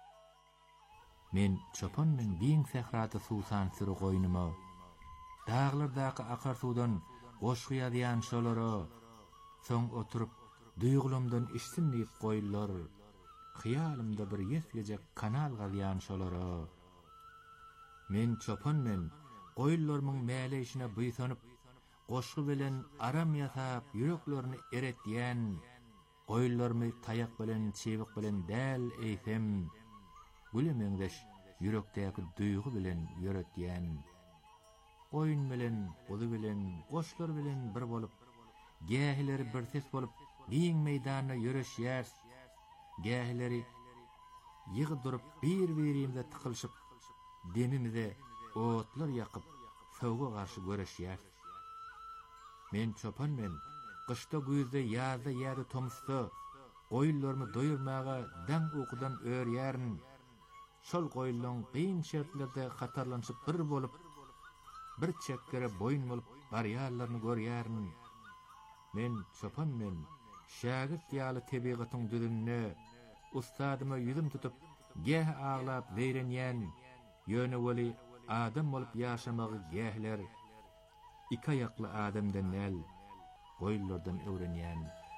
Men çopan men biň sehrada suwsan syry goýnumy. Daglardaky akar suwdan goşguýadýan şolara soň oturup duýgulymdan işsinlip goýullar. Hyýalymda bir ýesgejek kanal galýan şolara. Men çopan men goýullarymyň mäleşine buýsanyp goşgu bilen aram ýasap ýüreklerini eretýän. Goýullarmy taýak bilen, çebik bilen däl eýsem, gülemengdeş ýürekdäki duýgu bilen ýöretýän. Goýun bilen, gozy bilen, goşlar bilen bir bolup, gähleri bir ses bolup, biň meýdanyna ýöreşýär. Gähleri ýygy durup bir-birimizde tykylşyp, demimize otlar ýakyp, sowga garşy göreşýär. Men çopan men. Kışta güzde ýazda ýa-da tomsda goýullarmy doýurmaga daň okudan öýrýärin. şol goýulan gyn şertlerde hatarlanşyp bir bolup bir çekkere boyun bolup barýarlaryny görýärmi? Men çopanmen, şagirt ýaly tebigatyň düzünne ustadyma ýüzüm tutup geh ağlap beýrenýän ýöne weli adam bolup ýaşamagy gehler iki ayaklı adamdan näl goýullardan öwrenýän.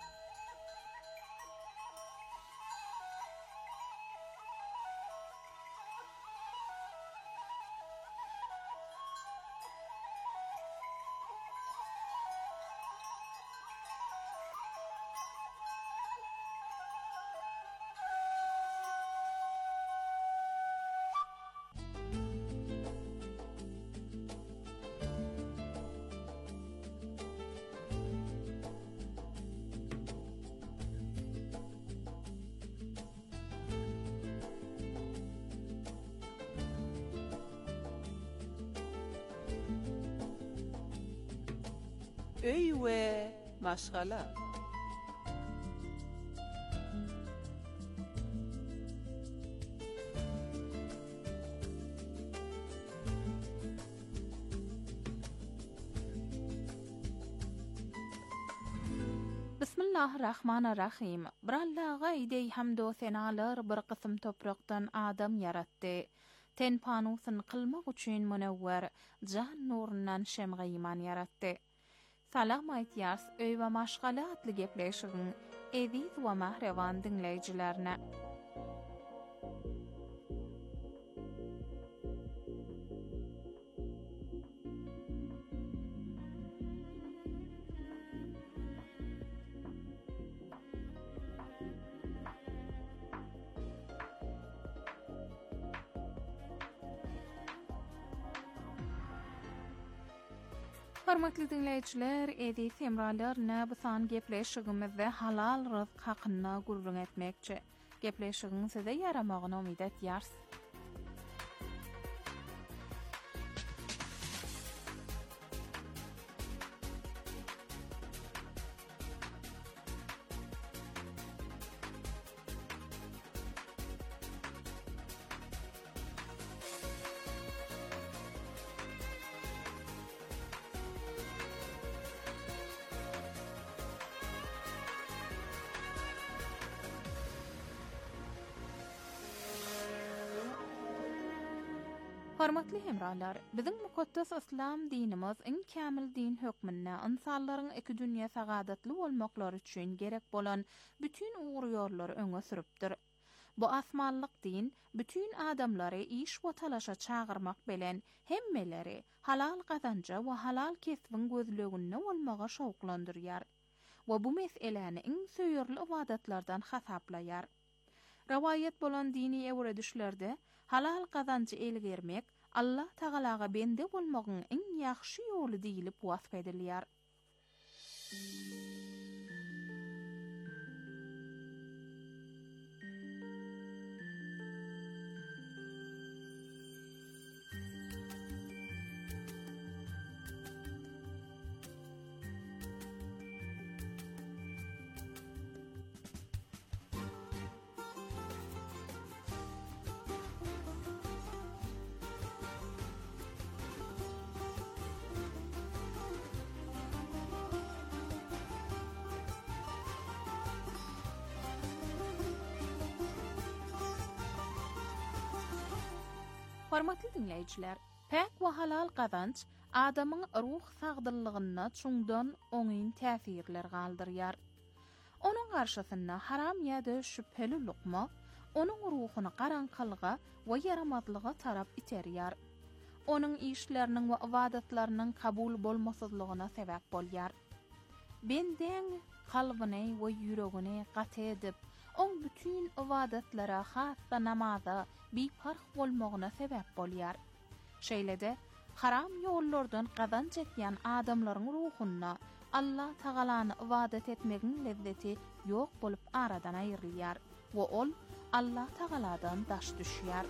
Öy we maşgala. Bismillahirrahmanirrahim. Brallaga idey hamdo senalar bir qism toprakdan adam yaratdy. Ten panusyny kılmak üçin munawwer jan nurundan şemgaýman yaratdy. Salam aýtýas öý we maşgala atly gepleşigiň eziz we mahrewan dinleýijilerine. Hormatly dinleýijiler, edi semralar näbsan gepleşigimizde halal rızk hakyna gurrun etmekçi. Gepleşigiň size yaramagyna umyt etýärs. Hormatly hemralar, biziň mukaddes islam dinimiz iň kämil din hökmünde insanlaryň iki dünýä sagadatly bolmaklary üçin gerek bolan bütün uğur ýollary öňe sürüpdir. Bu asmanlyk din bütün adamlary iş we talaşa çağırmak bilen hemmeleri halal gazanca we halal kesbiň gözleginde bolmaga şowklandyrýar we bu meseleni iň söýürli ibadatlardan hasaplayar. Rawayet bolan dini ewredişlerde halal gazanjy elgermek Allah Tagalaga bende bolmagyň iň ýaxşy ýoly diýilip wasf edilýär. Hormatly dinleýijiler, pek we halal gazanç adamyň ruh sagdyllygyna çuňdan oňyn täsirler galdyrýar. Onuň garşysyna haram ýa-da şüpheli lukma onuň ruhuny garankalyga we yaramazlyga tarap iterýär. Onuň işleriniň we ibadatlarynyň kabul bolmasydlygyna sebäp bolýar. Bendeň kalbyny we ýüregini gat edip on bütün ibadatlara, hatta namaza bipark bolmagyna sebäp bolýar. Şeýlede haram ýollardan gazanç etýän adamlaryň ruhuna Allah Tagalany ibadat etmegiň lezzeti ýok bolup aradan aýrylýar we ol Allah Tagaladan daş düşýär.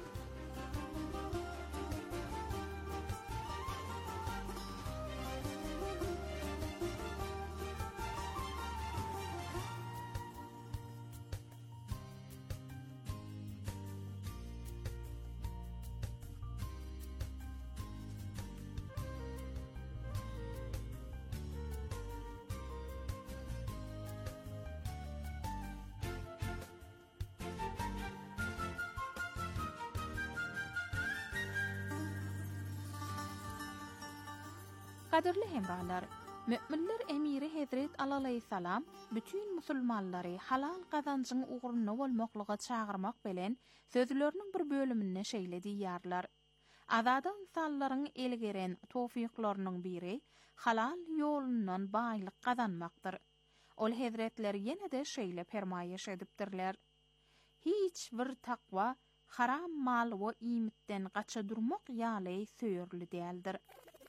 Qadirli hemralar, müminler emiri Hazret Allah aleyhissalam bütün musulmanları halal qazancın uğruna bolmaklyga çağırmak bilen sözlerinin bir bölümünde şeýle diýýärler. Azada insanlaryň elgeren tawfiklarynyň biri halal ýolundan baýlyk gazanmakdyr. Ol Hazretler ýene-de şeýle permaýeş edipdirler. Hiç bir takwa haram mal we imitden gaça durmak ýaly söýürli däldir.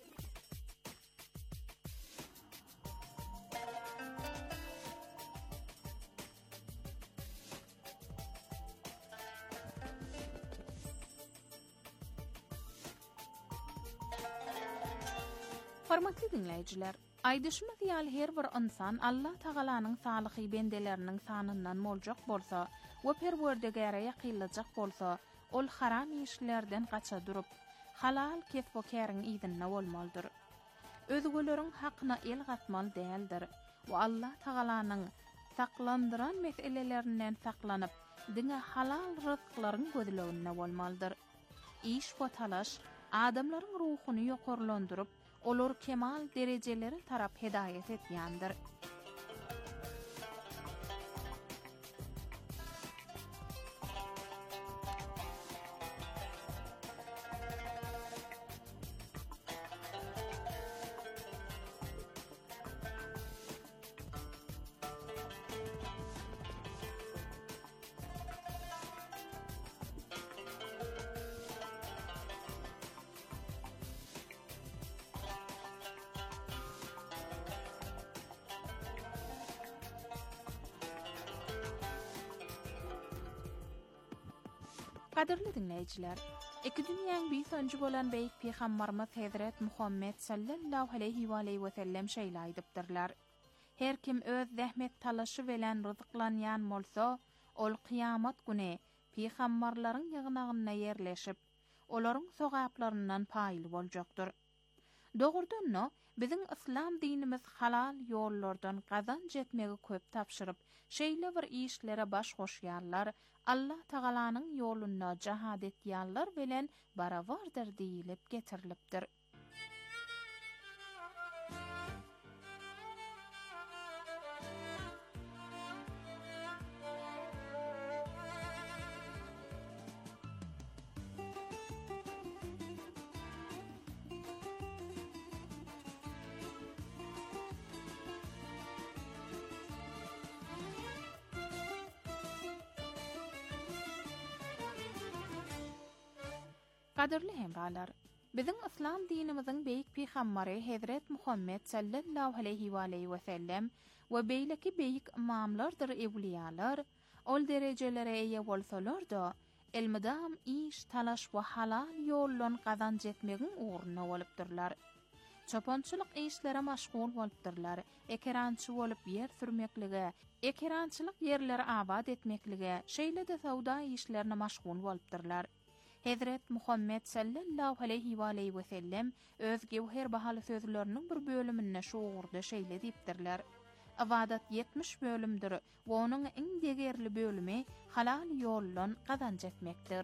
Hormatly dinleyijiler, aýdyşymyz ýaly her bir insan Allah Tagalanyň salyhy bendeleriniň sanyndan moljak bolsa we Perwerdigara ýakynlajak bolsa, ol haram işlerden gaça durup, halal kesb-o käriň ýerine bolmalydyr. Özgöleriň hakyna el gatmaly däldir we Allah Tagalanyň saklandyran meselelerinden saklanyp, diňe halal rızklaryň gözleginde bolmalydyr. İş we talaş adamlaryň ruhuny ýokarlandyryp, olur kemal dereceleri tarap hedayet etýändir. Qadirli dinleyijiler, iki dünýäň büýüsünji bolan beýik peýgamberimiz Hazret Muhammed sallallahu aleyhi we sellem şeýle aýdypdyrlar. Her kim öz zähmet talaşy bilen rızyklanýan bolsa, ol kıyamat güni peýgamberleriň ýygnagyna ýerleşip, olaryň sogaplarynyň paýly boljakdyr. Dogurdan-da biziň islam dinimiz halal ýollardan gazanç etmegi köp tapşyryp, şeýle bir işlere baş goşýarlar, Allah Tagalanyň ýolunda jahad etýärler bilen barabardyr diýilip getirilipdir. Qadirli hemralar, biziň islam dinimiziň beýik peýgamberi Hazret Muhammed sallallahu aleyhi we sellem we beýleki beýik imamlardyr, ewliýalar, ol derejelere eýe bolsalar-da, elmidam iş, talaş we halal ýollan gazanç etmegiň uğruna bolypdyrlar. Çopançylyk işlere maşgul bolypdyrlar, ekerançy bolup ýer sürmeklige, ekerançylyk ýerleri abad etmeklige, şeýle-de sowda işlerine maşgul bolypdyrlar. Hazret Muhammed sallallahu aleyhi we sellem öz gewher bahaly sözleriniň bir bölümine şu ugurda şeýle diýipdirler. Ibadat 70 bölümdir we onuň iň degerli bölümi halal ýollan gazanç etmekdir.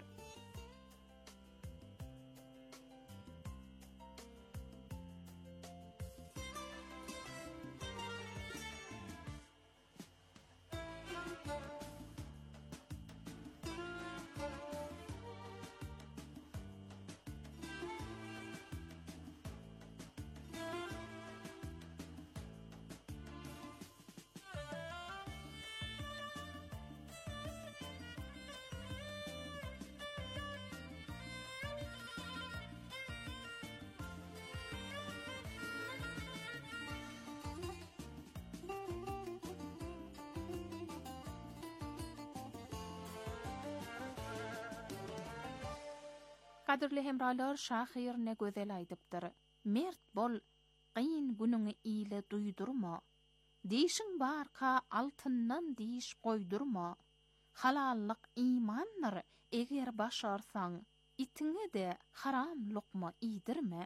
Qadirli hemralar, şahyr ne gözel aýdypdyr. Mert bol, qyyn günüňi ýyle duýdurma. Diýişiň barka altyndan diýiş goýdurma. Halallyk imandyr, eger başarsaň, itiňe de haram lokma ýdirme.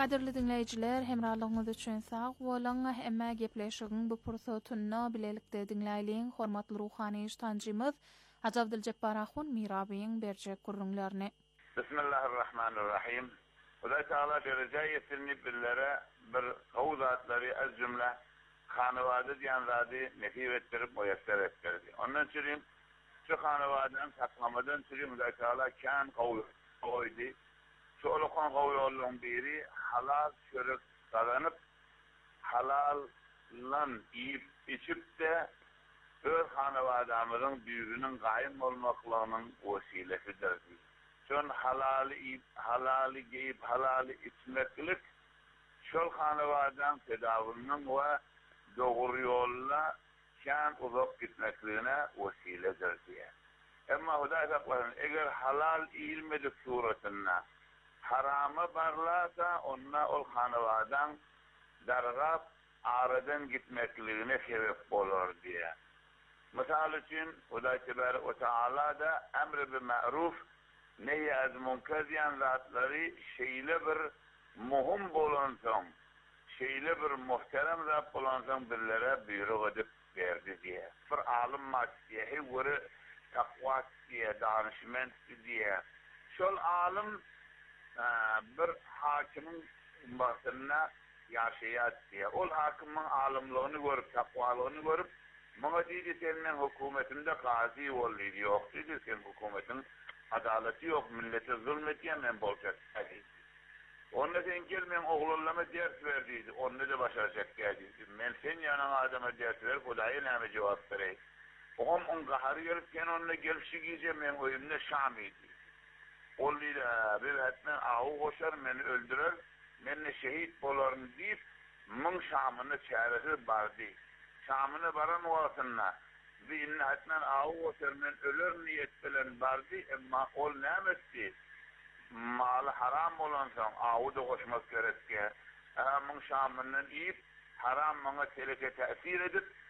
Qadirli dinleyijiler, hemrarlygyňyz üçin sag bolan, emma gepleşigiň bu pursatyny bilelikde dinläýliň hormatly ruhany tanjymyz Hacı Abdülcebbar Ahun Mirabiň berjek gurrunlaryny. Bismillahirrahmanirrahim. Hudaý Taala derejä ýetirnip billere bir gowzatları az jümle hanawady diýen zady nefi etdirip moýasar etdirdi. Ondan çyryň şu hanawadyň saklamadan çyryň Hudaý Taala kän goýdy. Şolokon goýulyň biri halal çörek kazanyp halallan ýyp içip de öz hanawadamyzyň büyüginiň gaýym bolmaklarynyň wesilesidir. Şol halali geyip halali içmeklik şol hanawadan tedawynyň we dogry ýolla kän uzak gitmekligine wesiledir diýer. Emma Hudaý Taala eger halal ilmedik suratynda harama barlasa onna ol hanawadan dargap aradan gitmekligine sebep bolar diýer. Misal üçin Hudaý Teala da emri bil ma'ruf nehy az munkar diýen zatlary şeýle bir muhim bolansoň, şeýle bir muhterem zat bolansoň birlere buyruk edip berdi diýer. Bir alim maksiyeti we takwa diýer, danışment diýer. Şol alim bir hakimiň ummatyna ýaşaýar diýer. Ol hakimiň alimligini görüp, takwalygyny görüp, "Maňa diýdi senden hökümetimde gazi boldy ýok" diýdi, "Sen hökümetiň adaleti ýok, millete zulm etýän men boljak" diýdi. Onda sen gel men oglulama ders berdi, onda da başaracak diýdi. Men sen ýana adama ders ber, Hudaýa näme jogap berýär. Oğam on gahary gelip sen onunla gelişigice men öýümde şam idi. Ol diýdi, "Bir hatman awu goşar, meni öldürer, menne şehit bolarym" diýip, müň şamyny çäresi bardy. Şamyny baran wagtynda bir hatman awu goşar, men öler niýet bilen bardy, emma ol nämetdi? Mal haram bolansoň awu da goşmak gerekki. Müň şamyny iýip, haram maňa teleke täsir edip,